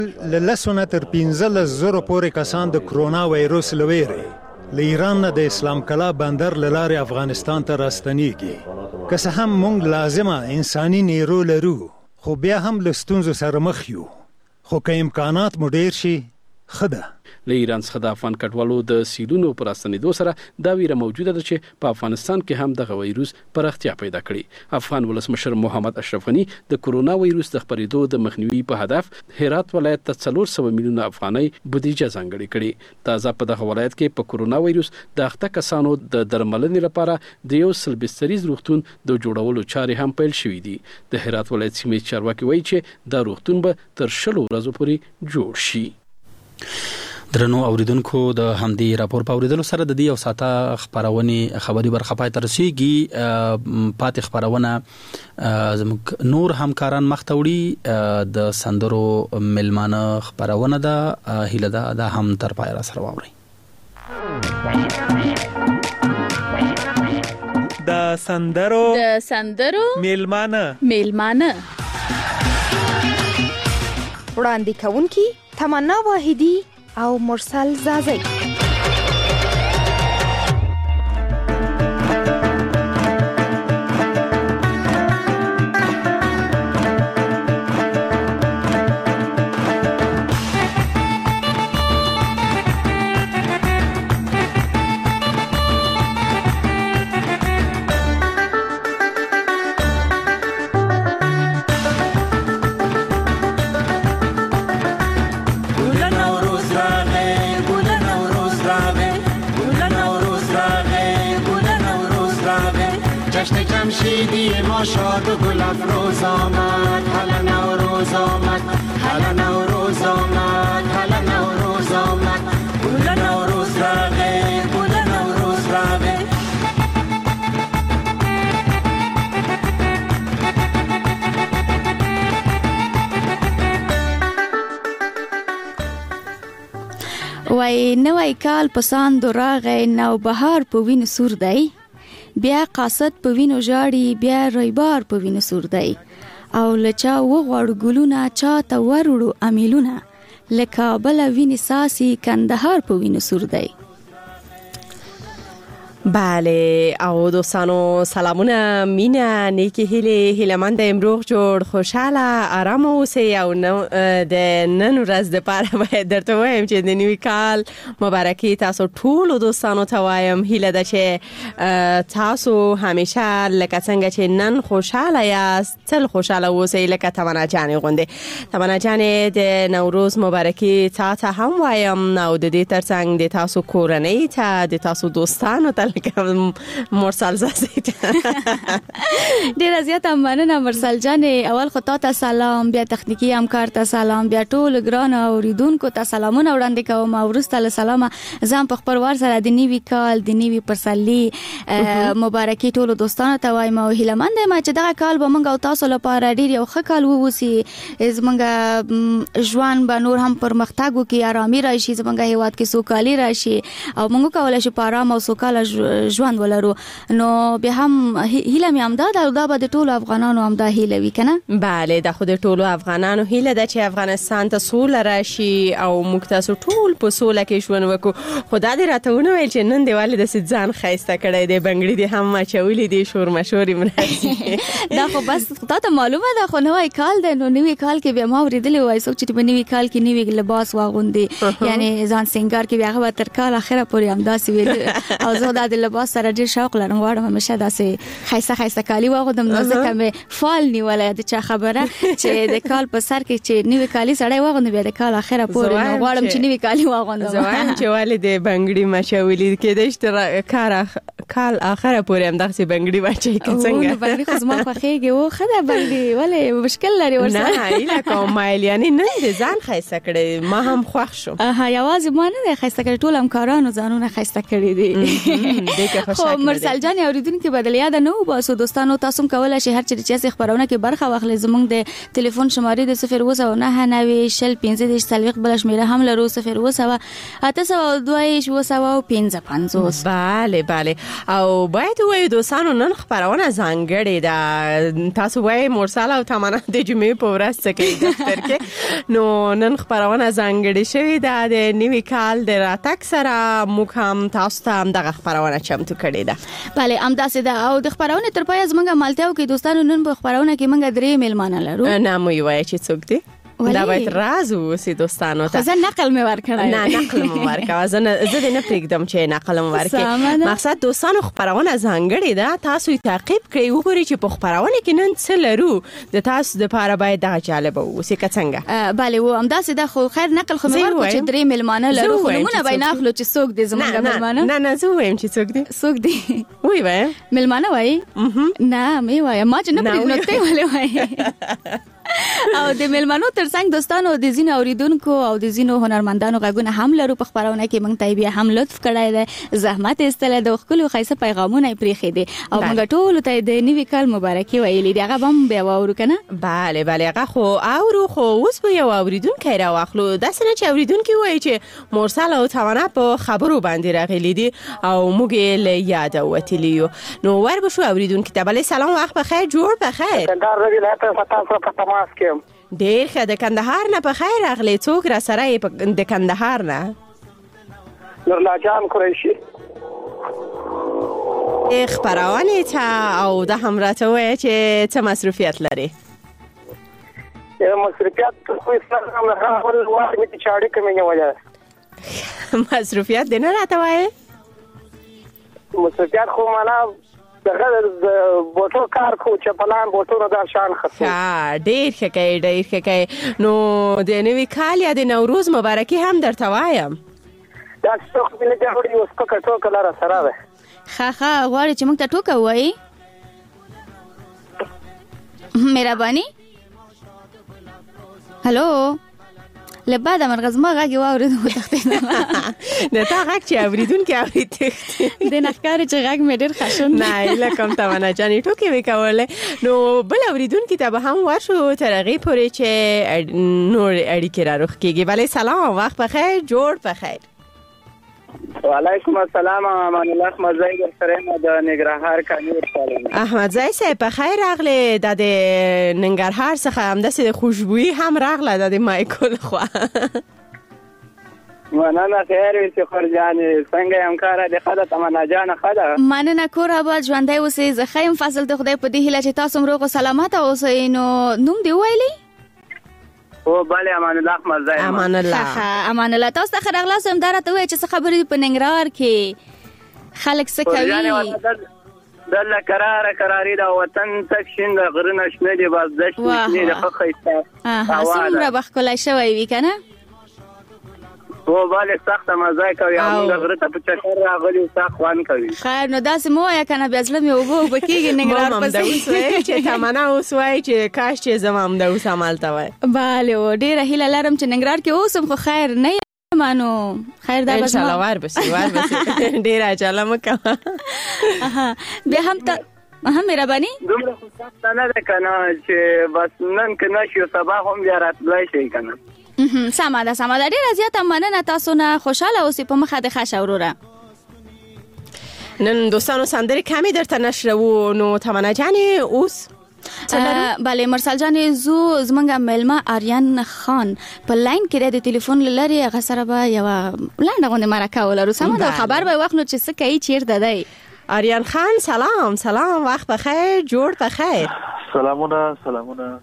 لسونه تر 15,000 پورې کسان د کرونا وایروس له ویرې له ایران نه د اسلام کلا بندر له لارې افغانستان ته راستنیږي. که څه هم موږ لازمه انساني نیرو لرو، خو بیا هم له ستونزو سره مخ یو. خو که امکانات مو ډیر شي ښه ده. له ایران څخه د افغان کډوالو د سیلونو پر راستنېدو سره دا ویره موجوده ده چې په افغانستان کې هم دغه وایروس پراختیا پیدا کړي. افغان ولسمشر محمد اشرف غنی د کرونا وایروس د خپرېدو د مخنیوي په هدف هرات ولایت ته 400 میلیونه افغانۍ بودیجه ځانګړې کړې. تازه په دغه ولایت کې په کرونا وایروس د اخته کسانو د درملنې لپاره د یو سلبستریز روغتون د جوړولو چارې هم پیل شوې دي. د هرات ولایت سیمې چارواکي وایي چې دا روغتون به تر 100 ورځو پورې جوړ شي. درنو اوریدونکو، د همدې راپور په اوریدلو سره د دې یو ساعته خبرونه خبري برخه پای ته رسیږي. پاتې خبرونه زموږ نور همکاران مختوړي د سندرو ملمانه خبرونه ده هیله ده هم تر پای را سره واوري. د سندرو ملمانه وړاندې کوونکی تمنا واحدی او مرسل زازی. جمشیدی ما شاد و گل افروز آمد، هلا نوروز آمد، هلا نوروز آمد، هلا نوروز آمد، گل نوروز راغه، گل نوروز راغه. وای نوای کال پسند راغه، نو بهار په وینو سور دی، بیا قاصد په وینو ژاړي، بیا ریبار په وینو سور دی. او لچا وغواړو ګلونه، چا ته وروړو امیلونه، لکه بل ویني ساسي کندهار په وینو سور دی. بله او دوستانو سلامونه، مینه، نیکی هیلمند امروغ جوړ، خوشاله، آرام اوسئ. او د نن ورځ د پاره باید درته وایم چې د نوي کال مبارکي تاسو ټول دوستانو ته وایم. هیله ده چې تاسو همیشه لکه څنګه چې نن خوشاله یاست تل خوشاله اوسئ لکه تمنا جانې غوندې. تمنا جانې د نوروز مبارکي تاسو هم وایم. او د دې ترڅنګ د تاسو کورنۍ ته، د تاسو دوستانو ته مرسل زازی ډیر زیاته مننه مرسل جان. اول خو ته سلام، بیا تخنیکی همکار ته سلام، بیا ټول ګران اوریدونکو ته سلامونه وړاندې کوم. او ورسته له سلامه زم په خپلوار سره د نیوي کال د نیوي پرسلی مبارکي ټول دوستانو ته وایم. او هیلمند یم چې دغه کال به موږ او تاسو لپاره ډیر یو ښه کال ووسی. زمونږ ژوند به نور هم پرمختګ وکړي، آرامي راشي، زمونږ هیواد کې سوکالي راشي او موږ کولای شو په آرام او سوکاله ژوند ولرو. نو به هم هیله مې هم دا به د ټولو افغانانو هم دا هیله وي کنه. بله د خود ټولو افغانانو هیله ده چې افغانستان ته سوله راشي او موږ تاسو ټول په سوله کې ژوند وکړو. خدا دې راته ونه ویل چې نن دیواله د ځان خایسته کړی دی، بنګړي دې هم مچولې دي، شور مشورې مرسي. دا خو بس خدا ته معلومه ده، خو نوې کال دی. نو نوې کال کې به ما ورېدلې وای څوک چې په نوې کال کې نوې لباس واغوندي، یعنی ځان سنگار کې بیا هغه تر کال اخره پورې هم داسې ویل. او زه د لباس سره ډیر شوق لرم، غواړم همیشه داسې خایسته کالي واغوندم. نو ځکه مې فال نیولې د چا خبره چې د کال په سر کې چې نوې کالي سړی واغوندي بیا د کال اخره پورې. نو غواړم چې نوې کالي واغوندم. زوان چې والدې بنګړي مچولې کېدې چې کال اخره پورې هم داسې بنګړي واچي څنګه. بنګړي خو زما خوښيږي او خدای بنګړي ولې مشکل لري ورسره. نه ایله کوم مایل یعنی نه ځان خایسته کړي، ما هم خوښ شو. یوازې ما نه خایسته کړي، ټول همکارانو ځانونه خایسته کړي دي. خو مرسل جان اوریدونکو بدل یاد نه و باسو دوستانو، تاسو کولای شئ هر چې خبرونه کې برخه واخلئ. زموږ د ټلیفون شمارې د 01990 بل شمیره هم لرو 019 802 55. بله او باید وایو دوستانو نن خبرونه ځانګړې ده تاسو وایي مرسل او تمنا د جمعې په ورځ څه کوي دفتر کې نو نن خبرونه ځانګړې شوې ده د نوي کال د راتګ سره موږ هم تاسو ته هم دغه خبرونه چمتو کړې ده. بله همداسې ده او د خبرونه تر پایه زموږ مالتیاو کې دوستانو نن په خبرونه کې موږ 3 میلمانه لرو. نه مو وایي چې څوک دي دا باید راز وسی دوستانو ته. خو نقل مې ورکړای. نه نقل مې ورکړه زه نه پرېږدم چې نقل مې ورکړي. مقصد دوستانو خبرونه ځانګړې ده تاسو یې تعقیب کړئ وګورئ چې په خبرونه کې نن څه لرو د تاسو لپاره باید دغه جالبه وسی که څنګه. بله و همداسې ده خو خیر نقل خو مې ورکړو چې 3 میلمانه لرو خو نمونه به نه اخلو چې څوک دي زموږ میلمانه. نه زه وایم چې څوک دي وی وایم میلمانه وایي نه مې وایم ما چې نه پرېږدم ته ولې وایي. او د میلمنو ترڅنګ دوستانو د زینو اوریدونکو او د زینو هنرمندانو غږونه هم لرو په خبرونه کې موږ ته بیا هم لطف کړای دی زحمت استله د خپل خیسه پیغامونه پریخي دي او موږ ټول ته د نیوي کال مبارکي ویلې دی هغه هم بیا وورو کنه. بله هغه خو اوس به یو اوریدونکو راوخلو د سره چې اوریدونکو وایي چې مرسل او تمنا په خبرو باندې راغلي دي او موږ له یاد وتلیو نو ور بشو اوریدونکو ته بله سلام وخت بخیر جوړ بخیر ډیر ښه د کندهار نه په خیر راغلی څوک را سره د کندهار نه نورلا جان قریشي خبرونه ته او د هم راته وایي چې څه مصروفیت لري. مصروفیت خو اسلام نه ول واحد چې چاړي کمې نه وایي مصروفیت دې نه راته وایي مصروفیت خو معنا دغه بوټو کار خو چې پلان بوټو نه شان خطو ډیر ښه کوي نو د نوي کال یا د نوروز مبارکي هم درته وایم دا څوک مې نه غوړي اوس کو ټوکه لاره سره ده ښه غواړي چې موږ ته ټوکه وایي مهرباني هلو لباده مرغز ما غاګي واورید و تختیدم نه تا غاګ چې اوریدونکو اورید د نخکار چې غاګ مې ډېر خښون نه لکم تمنا جانې ټوکې وکولې نو بل اوریدونکو ته به هم ورشو تر هغې پورې چې نور اړیکې را رخ کېږي. بله سلام وخت بخیر جوړ بخیر. وعلیکم السلام امان الله احمد زای در سره د ننګرهار کالی ورسالم. احمد زای صاحب په خیر راغلی د ننګرهار څخه همداسې خوشبويي هم راغله د مایکل خو مننه خیر وي چې خورجانې څنګه همکاره د خاله تمنا جان خاله مننه کور آباد ژوندی اوسئ زه ښه یم فضل د خدای په دې هیله چې تاسو هم روغ او سلامت اوسئ. نو نوم دې وویلی؟ او بله امان الله احمد زای. امان الله تاسو ته ښه راغلاست. همدا راته ووایه چې څه خبرې په ننګرهار کې خلک څه کوي؟ دله کراري د وطن تک شین د غرونه شنه دي باز دشت شنې د ښه ښایسته څومره به ښکلی شوی وي که نه؟ او بله سخته مزه کوي موږ غره ته په چکر راغلي سخت خوند کوي. خیر نو داسې مه وایه که نه بیا زړه مې اوبه کېږي ننګرهار پسې چې تمنا اوس وایي چې کاش چې زه هم همدا اوس همالته وای. بله و ډېره هیله لرم چې ننګرهار کې اوسم خو خیر نه یم نو خیر دا به انشاءالله ور بسې ډېره عجله مه کوه بیا هم ته مهرباني دومره خو سخته نه ده که نه چې بس نن که نه شي سبا هم بیا راتلی شي که نه. سمه ده ډېره زیاته مننه تاسو نه خوشحاله اوسئ په مخه د خشه وروره. نن دوستانو سندرې کمې درته نشروو نو تمنا جانې اوس بله مرسل جانې زو زمونږ میلمه آریان خان په لاین کې د تلیفون له لارې هغه سره به یوه لنډه غوندې مرکه ولرو سمه ده خبر به یې واخلو چې څه کوي چیرته دی. آریان خان سلام وخت بخیر جوړ بخیر. سلامونه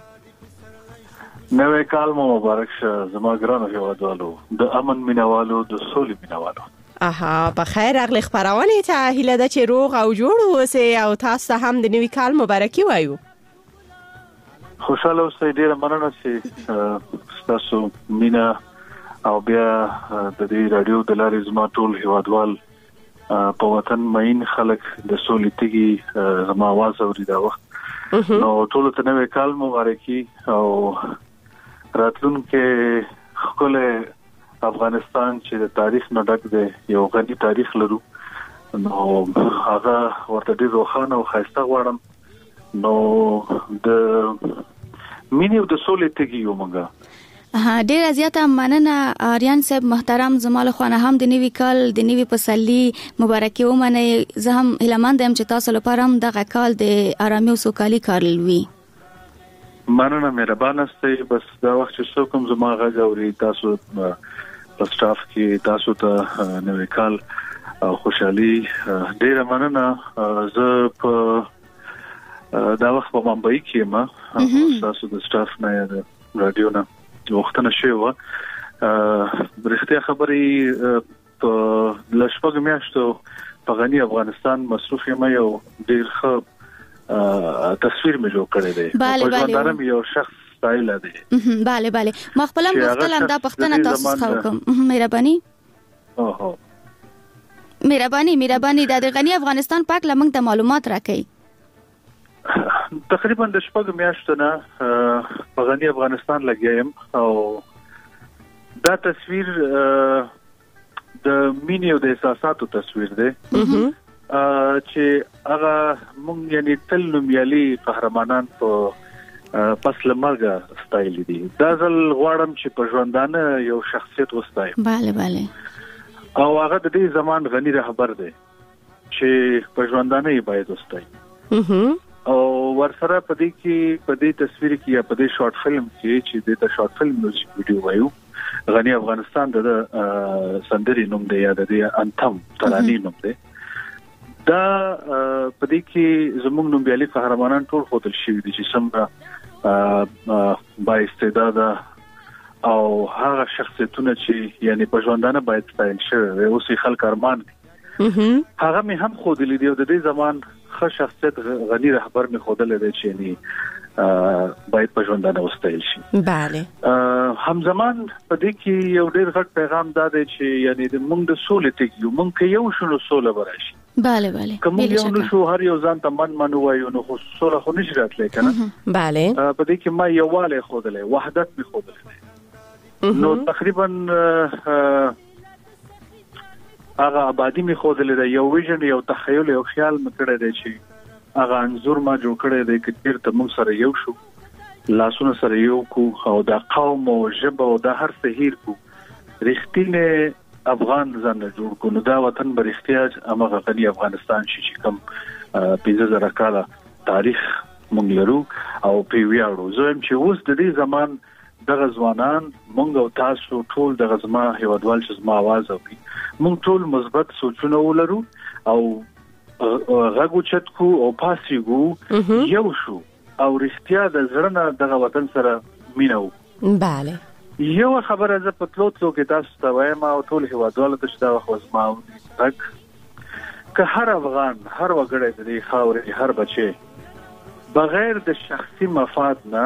نوی کال مو مبارک شه زما ګرانو هیوادوالو د امن مینوالو د سولې مینوالو. په خیر راغلی خپرونې ته هیله ده چې روغ او جوړ اوسئ او تاسو ته هم د نوي کال مبارکي وایو. خوشحاله اوسئ ډېره مننه چې ستاسو مینه او بیا د دې راډیو د لارې زما ټول هیوادوال په وطن مین خلک د سولې تږي زما اواز اوري دا وخت نو ټولو ته نوی کال مبارکي او راتلونکي ښکلی افغانستان چې د تاریخ نه ډک دی یو غني تاریخ لرو نو هغه ورته ډېر روښانه او ښایسته غواړم. نو د مینې او د سولې تږي یو موږ ډیر زیاته مننه آریان صاحب محترم. زماله خو هم د نیوي کال د نیوي پسلی مبارکي ومنه. زه هم هیلمند یم چې تاسو لپاره هم دغه کال د آرامي او سوکالي کال وي. مننه مهربانه ستاسو. بس دا وخت چې څوک زما غږ اوري تاسو په سټاف کې تاسو ته نوې کال خوشحالي ډیر مننه. زه په دا وخت په بمبئی کې ما تاسو د سټاف نه د رادیو نه وختونه شوی و. برختیا خبري په لشپږ میاشتو په غني افغانستان مصروف یم. یو ډیر ښه تصویر مې جوړ کړی دی. په ژوندانم یو شخص ستایل دی. bale bale ما خپل مختلم دا پښتنه تاسو څخه کوم. مهرباني د غني افغانستان پاک لمنګ ته معلومات راکړئ. تقریبا د شپږ میاشتو نه په غني افغانستان لګیم او دا تصویر د مینې او د احساساتو تصویر دی چې هغه مونږ یعنی تل نومیالي قهرمانان په پس لمرګه ستایل دي. دا ځل غواړم چې په ژوندانه یو شخصیت وستایم. bale او هغه د دې زمان غني رهبر دی چې په ژوندانه یې باید وستایم. او ورسره په دې تصویر کې یا په دې شارټ فلم کې چې د شارټ فلم میوزیک ویډیو وایو غني افغانستان د سندري نوم دی یا د انتم ترانې نوم دی. دا په دې کې زموږ نومیالي قهرمانان ټول خودل شوي دي چې څنګه با استعداد او هغه شخصیتونه چې یعنی په ژوندانه باید ستایل شي او سي خلک ارمان هغه مې هم خودل دي. او د دې زمان ښه شخصیت غني رهبر مې خودل دی چې یعنی باید په ژوندانه وستایل شي. bale همزمان په دې کې یو ډېر غټ پیغام دا دی چې یعنی د موږ د سولې تګیو موږ کې یو شنو سوله ورشي. bale کوم یو نو شو هر یو ځان ته من وایو نو خو سوله خو نشي راتلای کنه. bale په دې کې ما یواله خودلې وحدت مې خودلې. نو تقریبا هغه آبادی می خودلې دا یو ویژن یو تخیل یو خیال مکړه دی چې هغه انزور ما جوړ کړی دی چې چیرته موږ سره یو شو لاسونه سره یو کو او دا قوم او ژبه او دا هر څه هیر کو رښتینه افغان ځان جوړ کو. نو دا وطن بر احتیاج امغه غني افغانستان چې کوم 15000 کاله تاریخ موږ لرو او په ویاړو. زه هم چې اوس د دې زمان دغه ځوانان موږ او تاسو ټول دغه زما هیوادوال چې زما आवाज اوري موږ ټول مثبت سوچونه ولرو او غږ چت کو او پاسيګو یو شو او رښتیا د زړه دغه وطن سره مينو. bale یو خبره زه په تلو کې تاسو ته وایم او ټول هیوادوال ته چې دا وخت زما تک که هر افغان هر وګړی د دې خاورې هر بچي بغیر د شخصي مفاد نه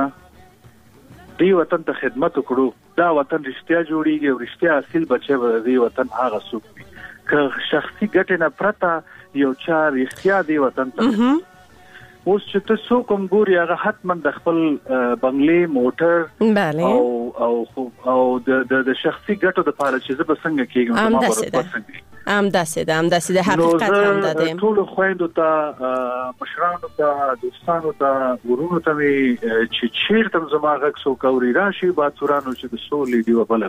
دی وطن ته خدمت وکړو دا وطن رښتیا جوړیږي او رښتیا اصل بچي به دی وطن هغه څوک وي که شخصي ګټه نه پرته یو چا رښتیا دی وطن ته. اوس چې تاسو کوم ګوري هغه حتما د خپل بنگلې موټر او د شخصي ګټو د پاره چې زه به څنګه کېږم داسې د حقیقت هم ده. ټول خويندو ته مشرانو ته دوستانو ته ورونو ته چې چیرته زما غږ سو کوري راشي باتورانو چې د سولې دی وبل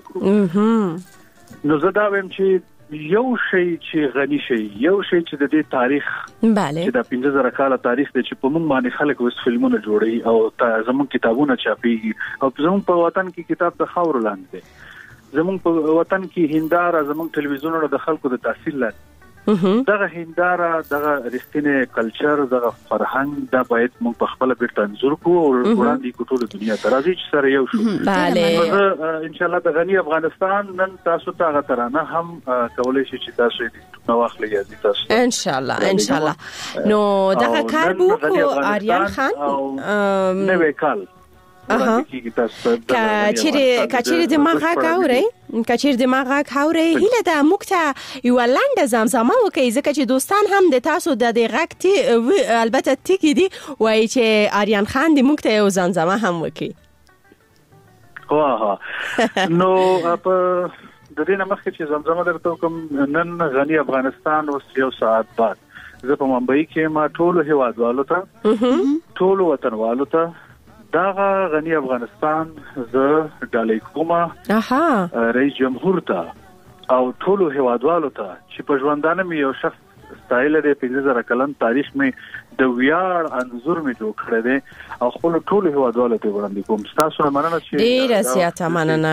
کړو. نو زه دا ویم چې یو شی چې غني شي یو شی چې د دې تاریخ چې د 15000 کاله تاریخ د چې په موږ باندې خلک وس فلمونه جوړي او زموږ کتابونه چاپي او زموږ په وطن کې کتاب د خاور لاندې دی زموږ په وطن کې هنداره زموږ ټلویزیونونو د خلکو د تاثیر لاندې دغه هنداره دغه رښتینه کلچر دغه فرهنګ دا باید موږ په خپل بیرته انځور کوو او وړاندې کوو ټول دنیا ته راځي چې سره یو شو. ان شاء الله د غني افغانستان نن تاسو ته غترانه هم کولای شي چې تاسو دې نو واخلئ یا تاسو ان شاء الله نو دغه کار بو آریان خان نوې کال کچیر دماغ کاوري کچیر دماغ کاوري هله د مکته یو لاند زمزمه وکي ځکه چې دوستان هم د تاسو د غکتی البته ټکی دي وای چې آریان خان د مکته یو زمزمه هم وکي. نو په د دې نمخ چې زمزمه درته کوم نن غني افغانستان اوس یو ساعت بعد زه په ممبئی کې ما ټول هیوادوالو ته ټول وطنوالو ته دا غني افغانستان ز ډالۍ کومه رئیس جمهور ته او ټولو هیوادوالو ته چې په ژوندانه مې یو شخص ستایل دی 15000 کلن تاریخ مې د ویاړ انزور مې جوړ کړی دی او خپل ټولو هیوادوالو ته وړاندې کوم. تاسو مننه چې ډیره زیاته مننه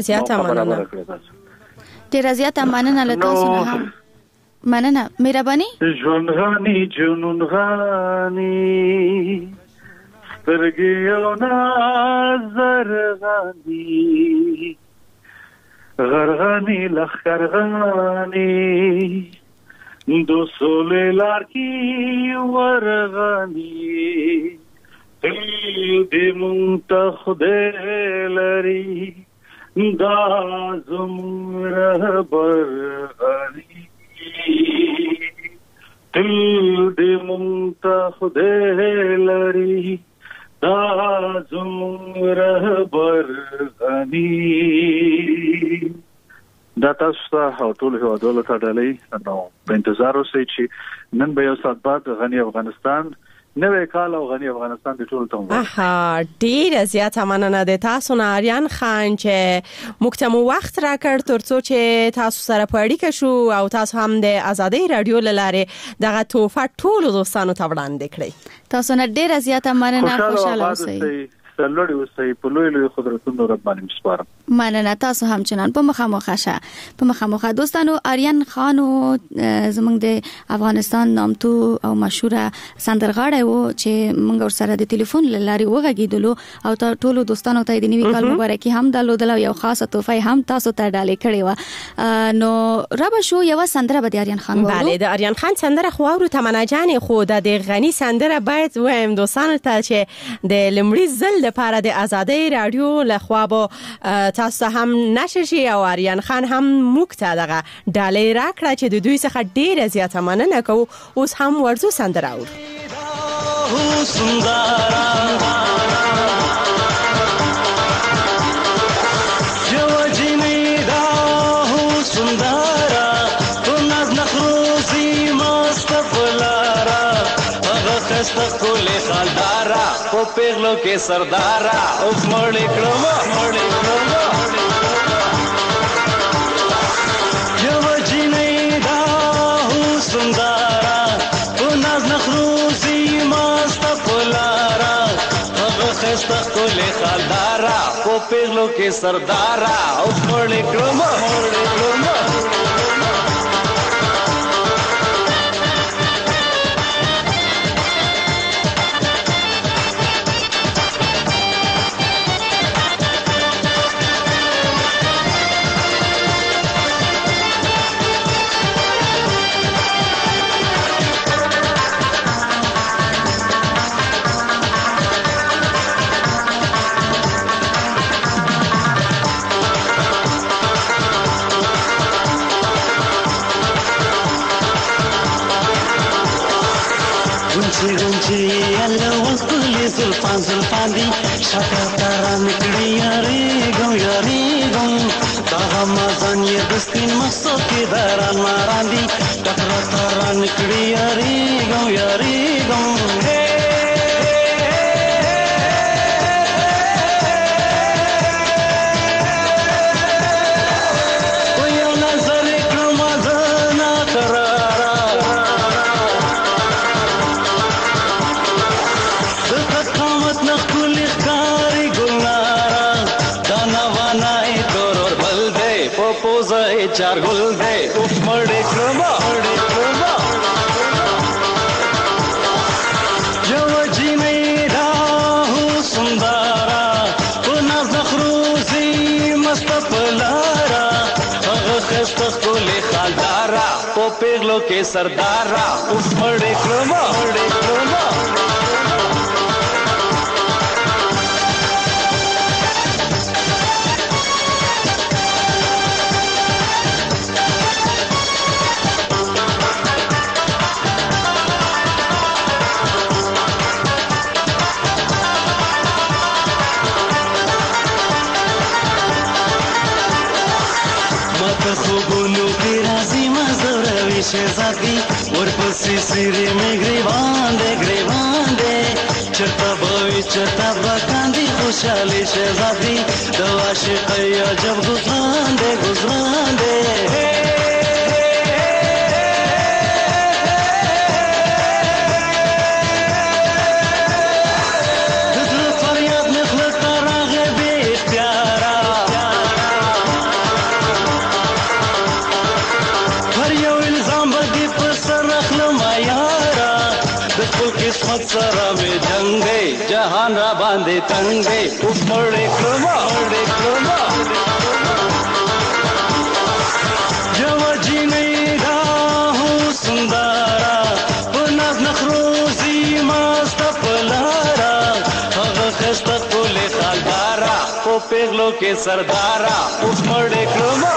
له تاسو نه هم مننه مهرباني. ژوند غني جنون غني سترګې او نظر غني غرغني لخر غني دو سولې لار کې ورغني دې مونږ ته خدای لري دا زموږ رهبر غني دې مونږ ته خدای لري دا زموږ رهبر غني. دا تاسو ته ټول هیوادوالو ته ډالۍ نو په انتظار اوسئ چې نن به یو ساعت بعد غني افغانستان نوې کال او غني افغانستان د ټول ته ډیره زیاته مننه د تاسو نه آریان خان چې موږ ته وخت راکړ ترڅو چې تاسو سره په اړیکه شو او تاسو هم د آزادۍ رادیو لاره دغه توفه ټول دوستانو ته وړاندې کړی. تاسو نه ډیره زیاته مننه. خوشاله اوسئ. لوړ اوسئ په لوی قدرتونو رب باندې مسپارم. مننه. تاسو هم چنان په مخامخه دوستانو آریان خان زمونږ د افغانستان نامتو او مشهور سندرغاړی و چې موږ ورسره د ټلیفون لاري وغږیدلو او ټولو دوستانو ته د نوي کال مبارکي هم درلودل او یو خاصه تحفه هم تاسو ته ډالۍ کړې و. نو رب شو یو سندره به د آریان خان وورو. بله د آریان خان سندره خو اورو تمنا جان خو د غني سندره باید وایم دوستانو ته چې د لمړي زل لپاره د آزادۍ رادیو لخوا به تاسو هم نششي او آریان خان هم موږ ته دغه ډالۍ راکړه چې د دوی څخه ډیره زیاته مننه کوو. اوس هم ورزو سندره اورو. استقل خالدارا او پیغلو کې سردارا او مړ کړو یو جنې دا سندارا او ناز نخروزي مست پلارا هغه استقل خالدارا او پیغلو کې سردارا او مړ کړو زلفان دی شکر تران کړی یاري ګم دا غمازان یې دستین مستو کې دران ماران دی ټکر تران کړی یاري ګم चार गुल दे उफ मड़े क्रमा जो जीने राहु सुंदरा को नज़खरूसी मस्त पलारा खस्त कोले खालदारा को पेगलो के सरदारा उफ मड़े क्रमा शहजादी और पसी सिरे में ग्रेवान दे چرته به چرته به کاندي خوشالي شهزادي د عاشقۍ عجب گزران دے گزران دے قسمت سره می جنگ دی جهان را باندې تنگ دی اوس مړې کړما جو جینې دا هو سندارا په ناز نخروزی ماست پلارا هغه خسته کولې خالدارا په پیغلو کې سردارا اوس مړې کړما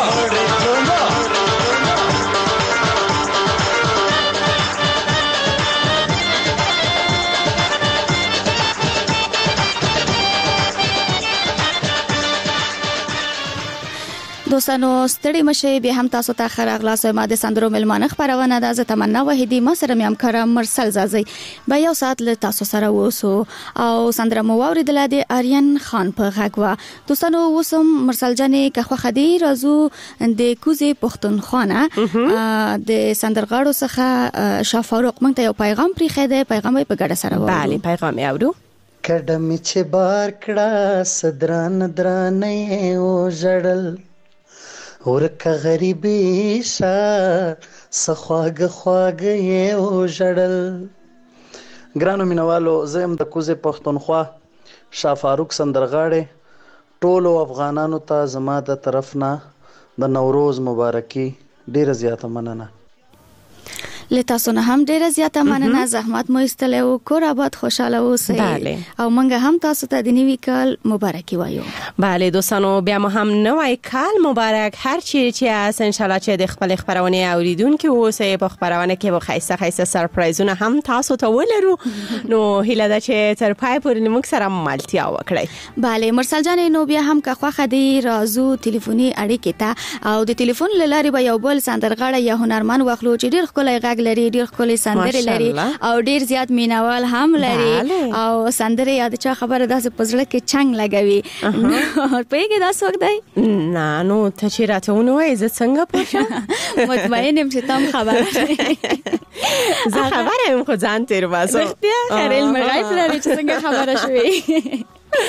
دوستانو ستړي مشه به هم تاسو ته خراغلاس ما د سندرو ملمانه خبرونه ده زه تمنا وحیدی ما سره مې همکارم مرسل زازي به یو ساعت له تاسو سره ووسو او سندره مو اوریدل د آریان خان په غږ دوستانو وسم مرسل جانې که خو خدي رازو د کوزي پښتونخوا د سندرغاړو څخه شاه فاروق مونږ ته یو پیغام پرې خېده پیغام په ګډه سره وایو بله پیغام یې اورو کډه می چې بار کړه صدران درانه او جړل ورکه غریبی شا سخواګ خواګ یو جړل ګرانو مینوالو زم د کوزه پښتونخوا شاه فاروق سندرغاړي ټولو افغانانو ته زما د طرف نه د نوروز مبارکي ډیره زیاته مننه لته سونه هم ډیره زیاته مننه زحمت مو استلو کور آباد خوشاله اوسئ او منګه هم تاسو ته د نیوي کال مبارکي وایو بله دوستانو بیا مو هم نوای کال مبارک هر چی چې اس ان شاء الله چې د خپل خبرونه اوریدونکو اوسئ په خبرونه کې به خیسه سرپرایزونه هم تاسو ته ولرو نو هیله ده چې تر پای پورې موږ سره ملتیا وکړئ بله مرسل جان نو بیا هم که خوخه دی رازو ټلیفوني اړیکې ته او د ټلیفون لاري به یو بل سندرغاړی یا هنرمن واخلو چې ډیر خپل غږ لري ډیر خپل سندرې لري او ډیر زیات مینوال هم لري او سندرې یاد چا خبره داسې پزړه کې چنګ لګوي پېګه داس وخت دی نه نو ته چې راته ونوې ز څنګه پوښه مطمئنم چې تم خبره زه خبره یم خو ځان تیر واسه بیا خیرل مغایب لري چې څنګه خبره شوې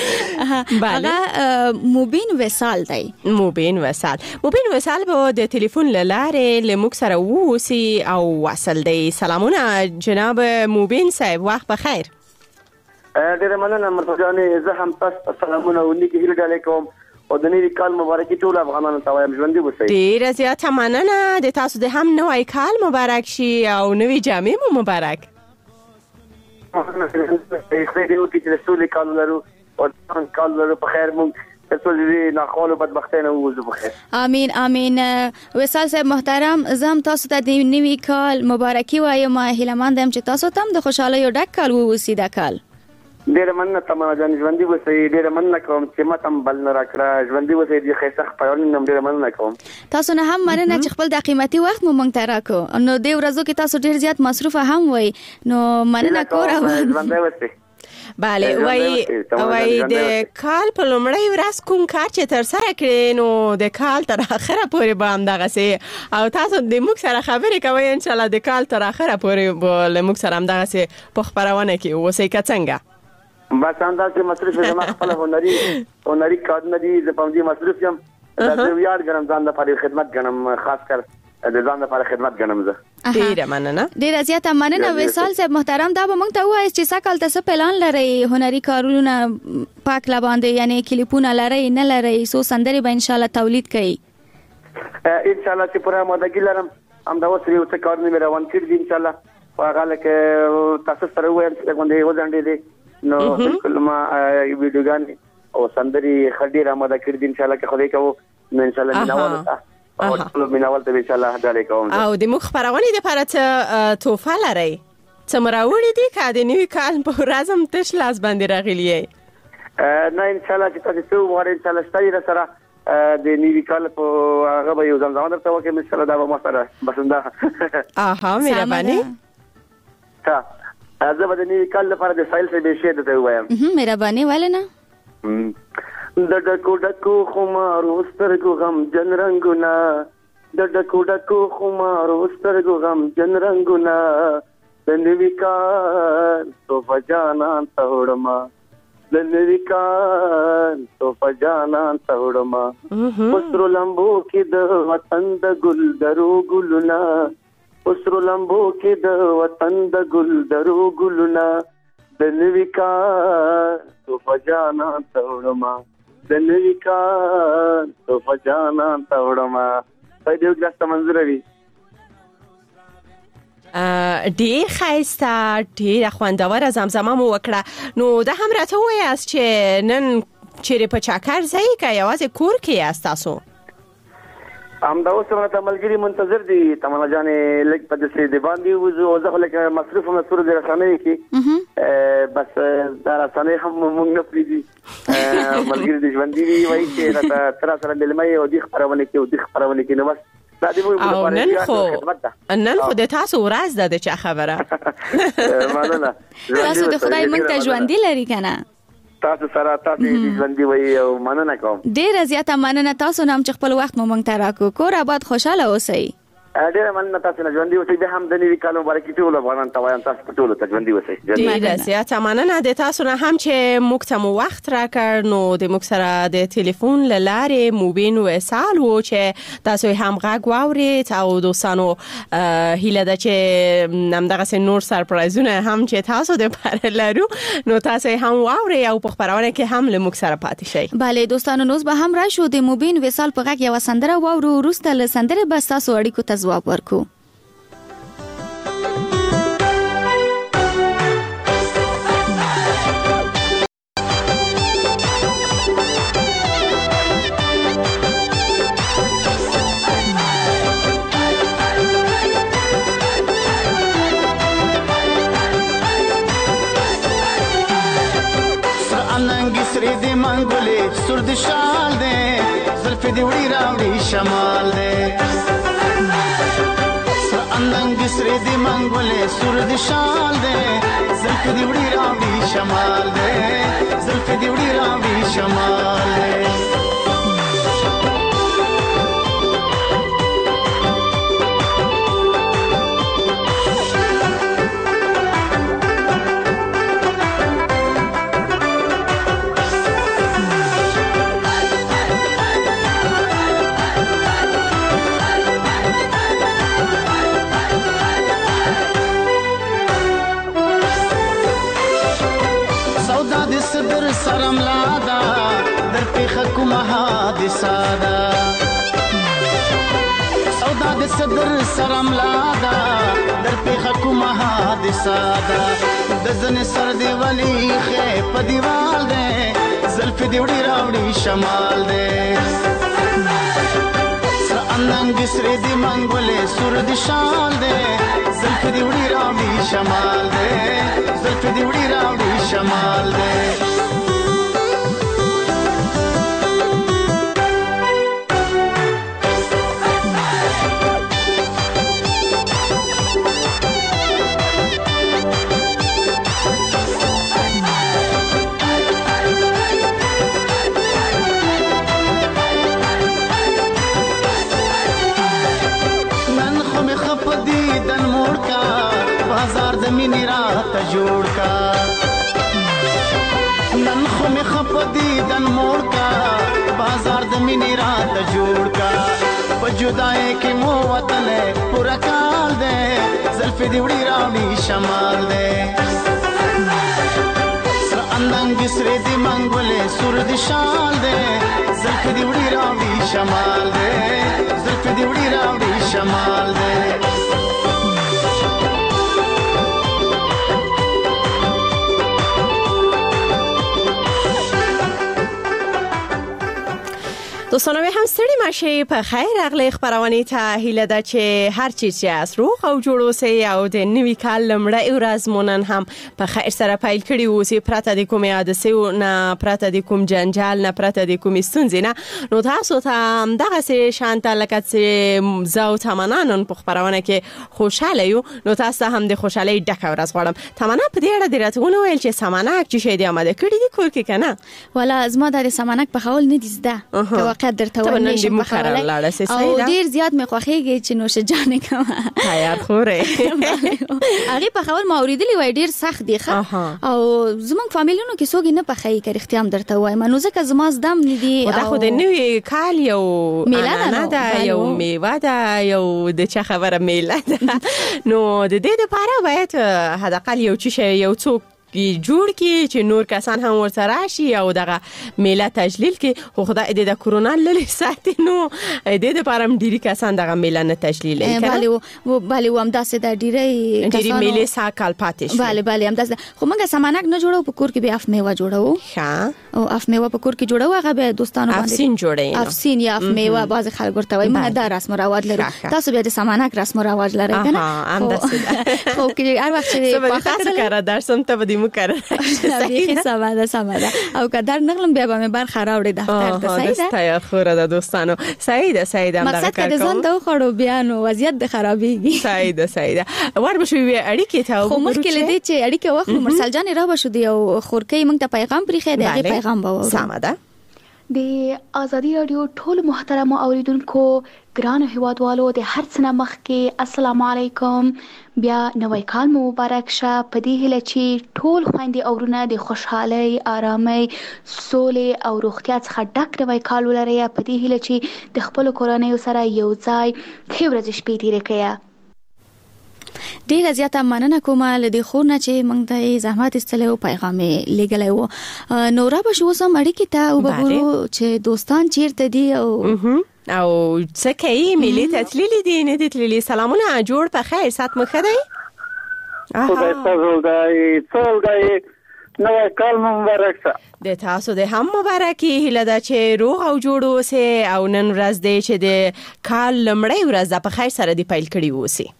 بله مبین وصال دی مبین وصال به د ټلیفون لاره لموږ سره ووسی او وصل دی سلامونه جناب مبین صاحب وخت بخیر ډیره مننه مرتضی جانې زه هم تاسو سلامونه ونیکي هیله ډالې کوم او د نوي کال مبارکي ټول افغانانو ته وایم ژوندي اوسئ ډیره زیاته مننه د تاسو د هم نوی کال مبارک شي او نوي جامې مو مبارک خدای دې وکړي چې د سولې کال ولرو او کال ولرو په خیر مونږ ټول دې ناخوالو بدبختۍ نه ووځو په خیر امين وصال صاحب محترم زم تاسو ته د نوي کال مبارکي وایم هیلمند هم چې تاسو ته د خوشاله یو ډک کال ووسی دا کال ډیره مننه تمنا جان ژوندي اوسئ ډیره مننه کوم چې ما تم بل نه راکړه ژوندي اوسئ دې خیسه خپلونه نم ډیره مننه کوم تاسو نه هم مننه چې خپل د قیمتي وخت مو مونږ ته راکو نو دې ورځو کې تاسو ډیر زیات مصروفه هم وای نو مننه کوم ژوندي اوسئ بله وای د کال په لومړی ورځ کوم کار چې تر سره کړی نو د کال تر اخره پورې به هم دغه سي او تاسو د موږ سره خبرې کوئ ان شاء الله د کال تر اخره پورې به موږ سره هم دغه سي په خبرونه کې اوسئ که څنګه بس اندازې مصرف زما خپل هنري کارونه دي زه په دې مصرف یم د ویاړ ګرم ځان لپاره خدمت ګرم خاص کر د ځان لپاره خدمت ګرم زه ډیره مننه ډیره زیاته مننه وصال صاحب محترم دا به موږ ته وایي چې سکل تاسو پلان لري هنري کارونه پاک لباندې یعنی کلیپونه لري نه لري سو سندري به ان شاء الله تولید کړي ان شاء الله چې پوره مودګی لرم هم دا وسري او څه کارونه مې روان کړی دي ان شاء الله په هغه لکه تاسو سره وایم چې باندې وځنډې دي نو بالکل ما ویډیوګان او سندري خډي را مده کړی دي ان شاء الله که خدای کوو نو ان شاء الله میناول او ټول میناول ته ان شاء الله ډالې کوم او د مخ خبرونه د لپاره توفه لري څه مراوړي دي که د نیوي کال په ورځ هم تش لاس باندې راغلی نه ان شاء الله چې تاسو څو واره ان شاء الله ستاسو سره د نیوي کال په هغه به یو ځم درته وکم ان شاء الله دا به ما سره بسنده مهرباني زه به د نوي کال لپاره د سایل صاحب شعر درته ووایم. مهرباني ولې نه؟ د ډکو ډکو خمارو سترګو غمجن رنګونه، د ډکو ډکو خمارو سترګو غمجن رنګونه، د نوي کال توفه جانان ته وړمه، د نوي کال توفه جانان ته وړمه. وسرو لمبو کې د وطن د ګل درو ګلونه، وسرو لمبو کې د وطن د ګل درو ګلونه، د نوي کال توفه جانان ته وړمه، د نوي کال توفه جانان ته وړمه. په دې ګلاس ته منظور وي. ډیر ښایسته، ډیره خوندوره زمزمه مو وکړه. نو دا هم راته ووایاست چې نن چیرې په چکر ځئ که یوازې کور کې یاست تاسو؟ همدا اوس راته ملګري منتظر دي تمنا جانې لږ په داسې د باندې وځو او زه خو لکه مصروف یم سور د رسنیو کې، بس دا رسنۍ هم موږ نه پرېږدي. ملګري د ژوندي وي وایي چې راته ته راسره مېلمه یې او دې خپرونې کې او دې خپرونې کې، نو بس او نن خو د تاسو ورځ ده، د چا خبره؟ مننه. تاسو د خدای موږ ته ژوندي لري که نه؟ تاسو سره تاسو ژوندي وي او مننه کوم. ډېره زیاته مننه تاسو نه چې خپل وخت مو موږ ته راکړو. کور آباد خوشحاله اوسئ. ډېره مننه تاسو نه ژوندي اوسئ. بیا هم د نوي کال مبارکي ټولو افغانانو ته وایم، تاسو ټولو ته ژوندي اوسئ. ډېره زیاته مننه د تاسو نه هم چې موږ ته مو وخت راکړ. نو د موږ سره د ټلیفون له لارې موبین وصال و چې تاسو هم غږ واورئ او دوستانو هیله ده چې همدغسې نور سرپرایزونه هم چې تاسو دپاره لرو نو تاسو هم واورئ او په خپرونه کې هم له موږ سره پاتې شئ. بله دوستانو، نوز به هم راشو د موبین وصال په غږ یوه سندره واورو، وروسته له سندرې به ستاسو اړیکو ته ځواب ورکو. سرې دې منګولې سور دې شال دې زلفې دې وړي راوړي شمال دې اننګ سرې دې منګولې سور دې شال دې زلفې دې وړي راوړي شمال دې زلفې دې وړي راوړي شمال دې. سرم لادا در پیخ کومه حادثه دا سودا د صدر سرم لادا در پیخ کومه حادثه دا د زن سر دی ولی خې په دیوال دې زلف دی وړي راوړي شمال دې سر اننګ سر دی منګولې سور دی شال دې زلف دی وړي راوړي شمال دې زلف دی وړي راوړي شمال دې. بازار د مینې راته جوړ کا نن خو مې خپ دیدن موړ کا بازار د مینې راته جوړ کا په جدای کې مو وطن پورا کال دې زلفې دې وړي راوړي شمال دې سر اننګ سرې دې منګولې سور دې شال دې زلفې دې وړي راوړي شمال دې زلفې دې وړي راوړي شمال دې. دوستانو هم ستړي ماشي په خیر اغلی خبرونه ته هیله ده چې هر چی چې اس روغ او جوړ اوسئ او د نوي کال لمړی ورځ مونن هم په خیر سره پیل کړي اوسئ پرته د کومه حادثه نه پرته د کوم جنجال نه پرته د کوم ستونزې نه. نو تاسو ته دغه سه شانته لکه چې زاو تمنانن په خبرونه کې خوشاله یو. نو تاسو هم د خوشحالي ډکه ورځ غواړم. تمنا په دې اړه درته ویل چې سمانک چې شې د آماده کړی دی کور کې کنه ولا ازما د سمانک په خول نه دي زده واقع درته ونی شم په خول او ډیر زیات مې خوخیږي چې نوش جان کوم تیار خوره هغه په خول ما اوریدلی وای ډیر سخت دی او زمونږ فامیلونو کې سوګ نه پخې کې اختیام درته وای منو ځکه زما زدم ندي او دا خو د نوې کال یو میلاد ده یو میوه ده یو د چا خبره میلاد نو د دې لپاره باید حداقل یو چی یو څوک جوړ کی چې نور کسان هم ورسره شي او دغه میله تجلیل کی خو خدای دې د کورونا للی ساتي نو دې د پارم ډیری کسان دغه میله نه تجلیل کړي بله و هم داسې د ډیری میله ساکال پاتې بله هم داسې خو موږ سمانک نه جوړو په کور کې به اف میوه جوړو ښه او اف میوه په کور کې جوړو هغه به دوستانو باندې افسین جوړي افسین یا اف میوه باز خلک ورته وای موږ دا رسم رواج لرو تاسو بیا د سمانک رسم رواج لرئ کنه هم داسې خو کې هر وخت چې په تاسو کار درسم ته بدیمو کار صحیح سماده او قدر نغلم بیا به بر خراوړي دفتر ته صحیح ده تیار خوره د دوستانو صحیح ده مقصد ته ځان ته خړو بیان او وضعیت د خرابېږي صحیح ده ور بشوي اړیکې ته خو مشکل دي چې اړیکې وخت مرسل جان را بشو دی او خورکې موږ ته پیغام پرې خې دی پیغام به سماده د ازادي رادیو ټول محترم اوریدونکو ګران هیوادوالو د هر څه مخ کې السلام علیکم بیا نوې کال مبارک شه په دې هیله چې ټول خويندې اورونه د خوشحالي آرامي سولې او روغتیا څخه ډک نوې کال ولري په دې هیله چې د خپل کورنۍ سره یو ځای ښه ورځ شپې تیرې کړئ. ډیره زیاته مننه کوم لدی خورنه چې موږ ته زحمت استلې او پیغام لګلای وو نو را به شو سم اړیکې ته وګورو چې دوستان چیرته دي او څه کوي ملي تتلیلی دي نه دي تللی سلامونه جوړ په خیر سات مخه دی خدای څنګه نو کال مبارک شه د تاسو د هم مبارکي هله دا چې روغ او جوړ اوسه او نن ورځ دی چې د کال لمړی ورځ په خیر سره دی پیل کړی اوسه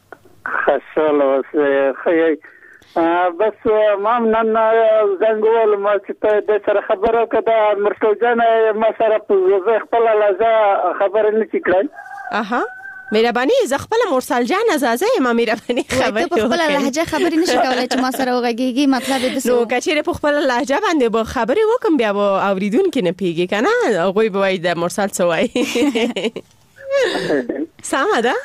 خاصه خیر بس ما نن زنګول ما چې د سره خبره کړه مرتو جان ما سره په خپل لازم خبره نه کړای مهرباني ز خپل مرسل جان ازازه ما مهرباني خبره په خپل لهجه خبرې نشي کولای چې ما سره وغږیږي مطلب د نو کچېره په خپل لهجه باندې به خبرې وکم بیا به اوریدونکو نه پیږي کنه هغه به وای د مرسل سوای سمه ده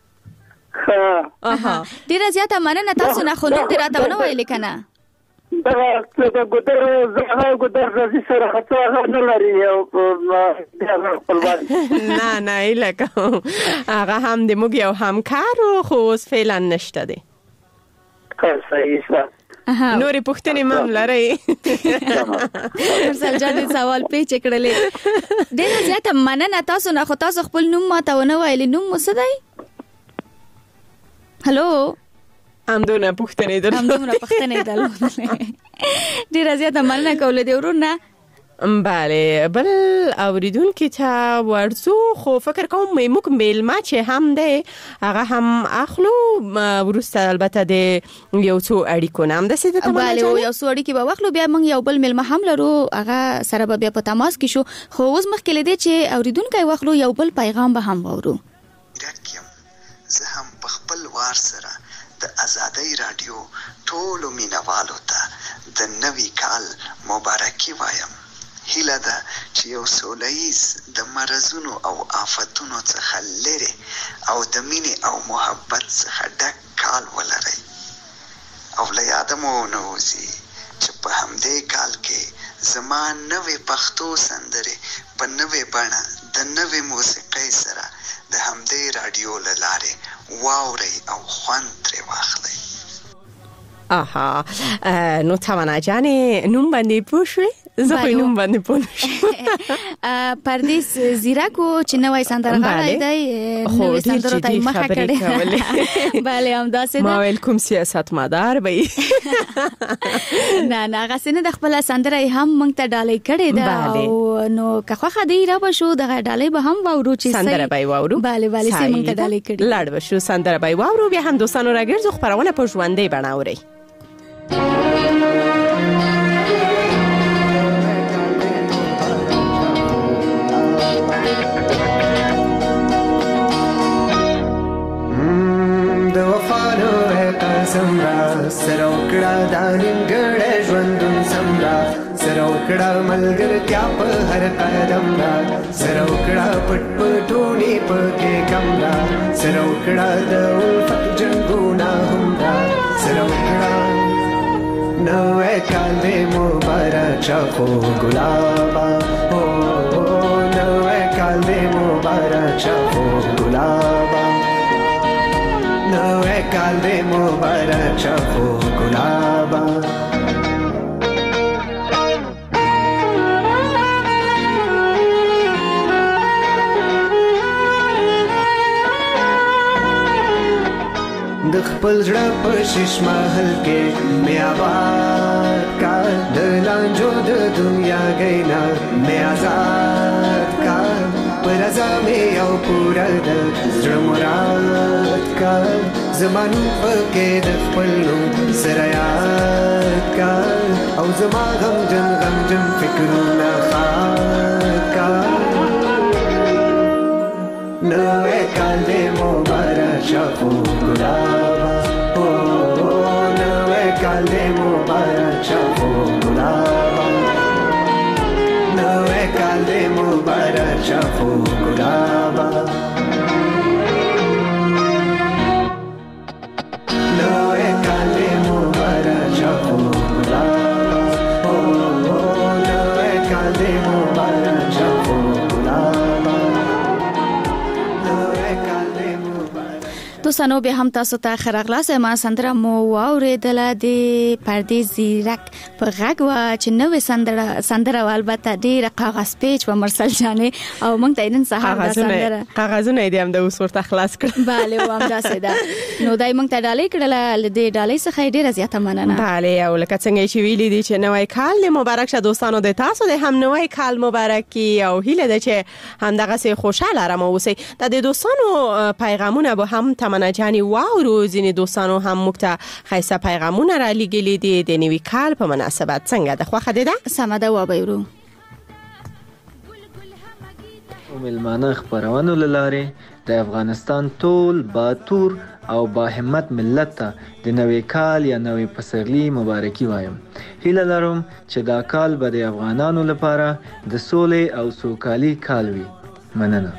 ډیره زیاته مننه تاسو نه خو نن راته ونه ویل کنه دا ګودر راځي سره خطا نه لري او نه لکه هغه هم د موږ یو همکارو خو اوس فعلا نشته دی صحیح نورې پوښتنې مم لرئ مرسل جان سوال پیچ کړلې ډیره زیاته مننه تاسو نه خو تاسو خپل نوم ماته ونه ویل نوم مو څه دی هلو همدونه پوښتنې درلودلې ډیره زیاته مننه کوله دی ورونه بله بل اوریدونکو ته ورڅو خو فکر کوم موږ میلمه چې هم دی هغه هم اخلو ورسته البته د یو څو اړیکو نام د سیده بله یو څو اړیکې به واخلو بیا موږ یو بل میلمه هم لرو هغه سره به بیا په تماس کې شو خو اوس مخکې لدی چې اوریدونکو واخلو یو بل پیغام به هم وورو زه هم په خپل وار سره د ازادۍ رادیو ټولو مینوالو ته د نوي کال مبارکي وایم. هیله ده چې یو سولیز د مرزونو او آفتونو څخه لري او د مینې او محبت څخه ډک کال ولرئ او له یاده مو ونه وځي چې په همدې کال کې زما نوې پښتو سندرې په نوې بڼه د نوې موسیقۍ سره د همدې رادیو له لارې واورئ او خوند ترې واخلئ. نو تمنا جانې نوم باندې پوه شوې زه په نوم باندې پوه پردیس زیرکو چې نوې سندره غاړه دی نوې سندره ته مخه کړې bale همداسې ما ویل کوم سیاست مدار به نه غسنه د خپل سندره هم مونږ ته ډالۍ کړې ده او نو که خو دی را بشو د ډالۍ به هم واورو چې سندره به واورو bale سي مونږ ته ډالۍ کړې لاړ بشو سندره به واورو بیا هم دوستانو راګرځو خبرونه په ژوندۍ بڼه اوري سروکړه دانګړې ژوندون سمرا سروکړه ملګرتیا په هر قدم را سروکړه پټ پټونی په کې کمرا سروکړه د الفت جنگونه همرا سروکړه نوې کال دې مبارک شخو ګلابا او نوې کال دې مبارک شخو ګلابا نوې کال دې مبارک شخو ګلابا د خپل زړه په شیش محل کې مې آباد کا د لانجو د دنیا غینا مې آزاد کا پر ازمه یو پورا د زړه مراد کا زمانو پکې د خپل سره یاد کا او زما غم جن فکرونه خاک کا نوې کال دې مبارک شخو ګلابا او نوې کال دې مبارک شخو ګلابا نوې کال دې مبارک شخو ګلابا نوې کال دې مبارک شخو ګلابا او نوې کال دې مبارک شخو ګلابا دوستانو به هم تاسو ته خرغلاس ما سندره مو واوریدله د پردیس زیرک په غږ وا چې نوې سندره البته ډیره کاغذ پیچ و مرسل جانې او موږ ته نن سهار دا سندره کاغذونه دې هم د اوس ورته خلاص کړ bale و هم دا سده نو دای موږ ته ډالۍ کړله د ډالۍ څخه ډیره زیاته مننه bale او لکه څنګه چې ویلې دي چې نوې کال مبارک شه دوستانو د تاسو د هم نوې کال مبارکي او هیله ده چې همدغه سي خوشاله آرام اوسئ د دوستانو پیغامونه به هم تمنا جاني واورو ځینې دوستانو هم موږ ته خاصه پیغامونه را لګلې دي د نوي کال په مناسبت څنګه د خوخه ده سم ده و بیرو ملمانه خبرونو لاره د افغانستان ټول باتور او با همت ملت ته د نوې کال یا نوې پسرلی مبارکي وایم هیله لرم چې دا کال به د افغانانو لپاره د سولې او سوکالي کال وي مننه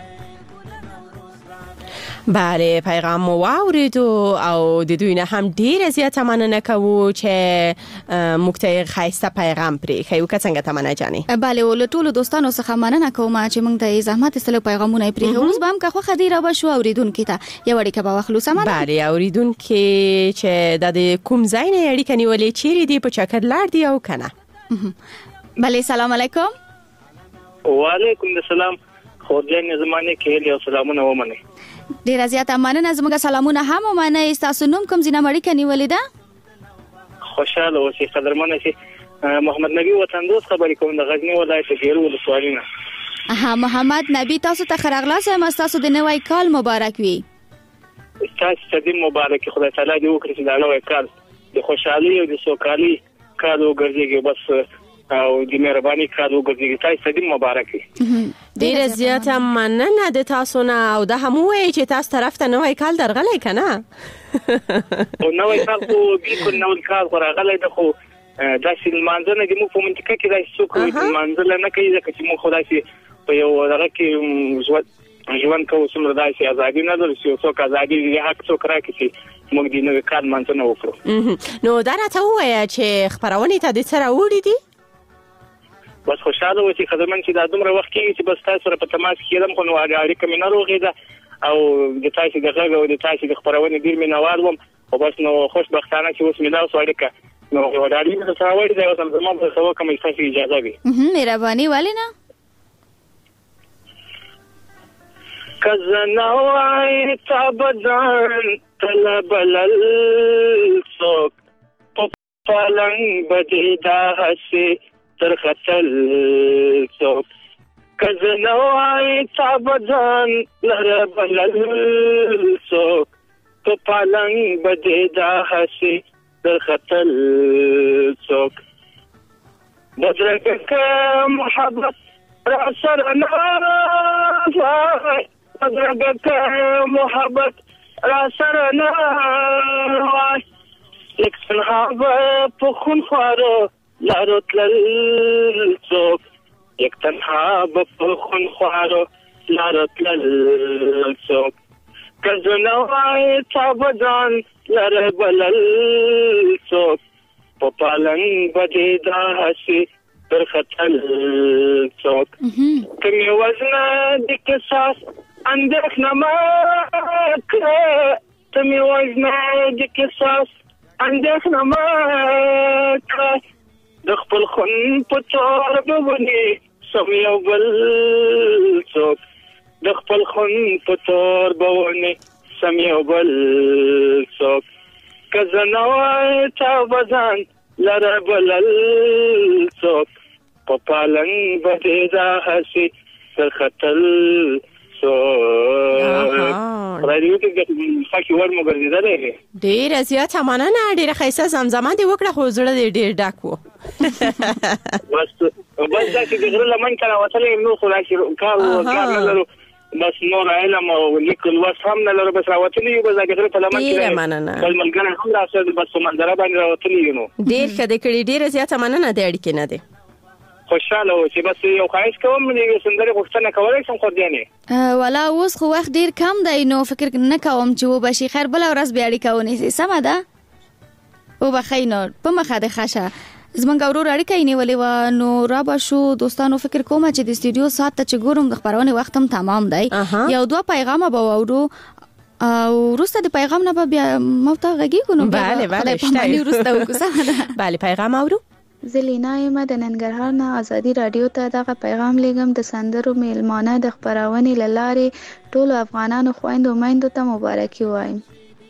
bale پیغام مو واوریدو او د دوی نه هم ډیره زیاته مننه کوو چې موږ ته خاصه پیغام پرې خو څنګه ته مننه جاني bale ول ټول دوستانو څخه مننه کوم چې موږ ته زحمت استلو پیغامونه پرې اوس به هم که خو خدای را بشو اوریدونکو ته یو اړیکه به واخلو سمه bale اوریدونکو چې د کوم ځای نه اړیکه نیولې چیرې دی په چکر لاړ دی او کنه bale سلام علیکم وعلیکم السلام خورجان زمانه کې له سلامونه ومنه ډیر زیات مننه زموږ سلامونه هم ومنه تاسو نوم کوم ځینه مړی کني ولیدا خوشاله اوسې قدرمنه شي محمد نبی وطن دوست خبرې کوم د غزنی ولایت ډیرو ولسوالینا محمد نبی تاسو ته خرغلاس هم تاسو د نوې کال مبارک وي تاسو ته مبارک خدای تعالی دې وکړي چې دا نوې کال د خوشحالي او د سوکالي کال وګرځي بس او د مهرباني کال وګرځي تاسو ته مبارک وي ډیر زیاته مننه د تاسو نه او د هموي چې تاسو طرف ته نوې کال درغلې کنه او نوې کال خو بالکل نوې کال راغلی د خو داسې منځنه د مو په منطقه کې داسې څوک منځله نه کوي چې مو خدای سي په یو دغه کې ژوند کوو څومره داسې ازادي نه لري چې څوک ازادي دې حق څوک راکړي موږ دې نوې کال منځنه وکړو نو دا راته وایي چې خبرونه ته د سره وړي دي بس خوشاله و چې خدمت چې دا دومره وخت کې چې بس تاسو سره په تماس کېدم خو نو اړیکه مې نه روغې ده او د تاسو د غږ او د تاسو د خبرونه ډیر مې نوال وم او بس نو خوشبختانه چې اوس مې دا اړیکه نو وداري د ساوي د زمزمه په سبا کوم اجازه وي مهرباني والنا کزنوای تابدان طلب السوق پلنګ بدیدا هسي تر خطل سوق کزنوای تابدان لرب السوق پلنګ بدیدا هسي تر خطل سوق بدرک محبت را سرنا بدرک محبت را سرنا یک تنها په خون خوارو لارو تلل څوک یک تنها په خون خوارو لارو تلل څوک کزنه وای تابدان لاره بلل څوک په پالنګ بدې دا هسي تر خطل څوک کمی وزنه د قصاص اندېښنه ما کړه کمی وزنه د قصاص اندېښنه ما کړه د خپل خون په تور بونی سم یو بل څوک د خپل خون په تور بونی سم یو بل څوک کزنوای تابدان لره بلل څوک په پالنګ بدې دا هسي تر خطل رادیو کې فاکي ور مو ګرځیدلې ډېر زیات مننه ډېر ښایسته زمزمه دې وکړه خو زړه دې ډېر ډاک و بس دا چې د غره لمن کړه وتلې نو خو راشي کار نه لرو بس نور علم او لیکل وس هم نه لرو بس راوتلې یو بس د غره په لمن کې بل ملګری هم راځي بس منظره باندې راوتلې یو ډېر کده کړي ډېر زیات مننه دې اړیکې نه دي خوشاله و چې بس یو خواهش کوم دې سندره غوښتنه کولای شم خو دیانه ولا اوس خو وخت ډیر کم دی نو فکر نه کوم چې و بشي خیر بل ورځ بیا اړیکه ونیسي سمه ده او بخینو په مخه د خاشه زمونږ اورور اړیکه نیولې و نو را به شو دوستانو فکر کوم چې د استودیو ساعت ته چې ګورم د خبرونه وخت هم تمام دی یو دوه پیغام به وورو او وروسته د پیغام نه بیا موته غږی کو نو bale وروسته وکړه bale پیغام اورو زلینا یم د ننګرهار نه ازادي رادیو ته دغه پیغام لګم د سندرو میلمانه د خبرونې لاره ټول افغانانو خويندو میندو ته مبارکي وایم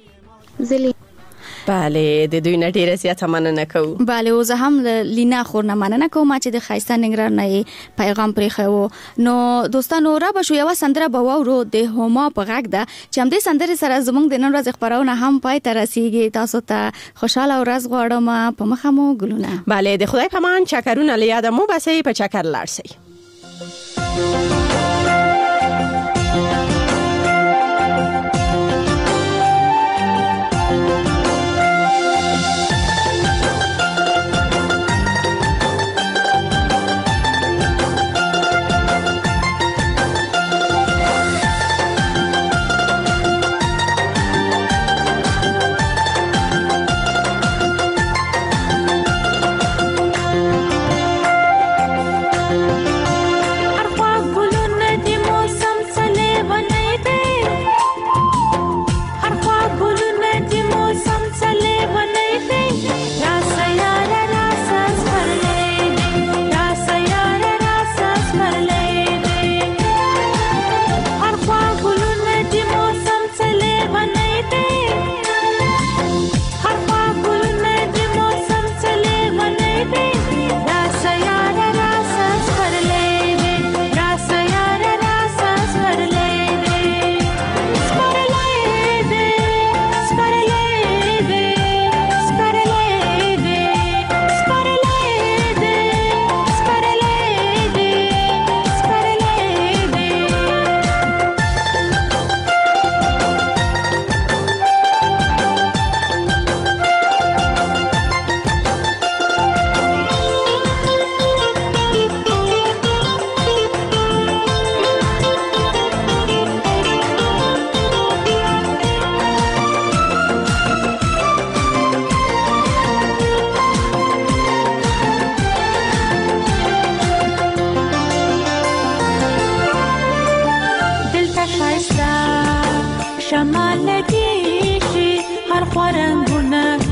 bale د دوی نه ډیره زیاته مننه کوم bale او زه هم لینا خورنه مننه کوم چې د خایسته ننګرهار نه پیغام پرې خو نو دوستانو را به شو یو سندره به وورو د هما په غږ ده چې هم دې سندره سره زمونږ د نن ورځ خبرونه هم پای ته رسیږي تاسو ته خوشاله ورځ غواړم په مخه مو ګلونه bale د خدای په امان چکرونه لیاد مو بسې په چکر لارسي شمال لګي هر خورنګونه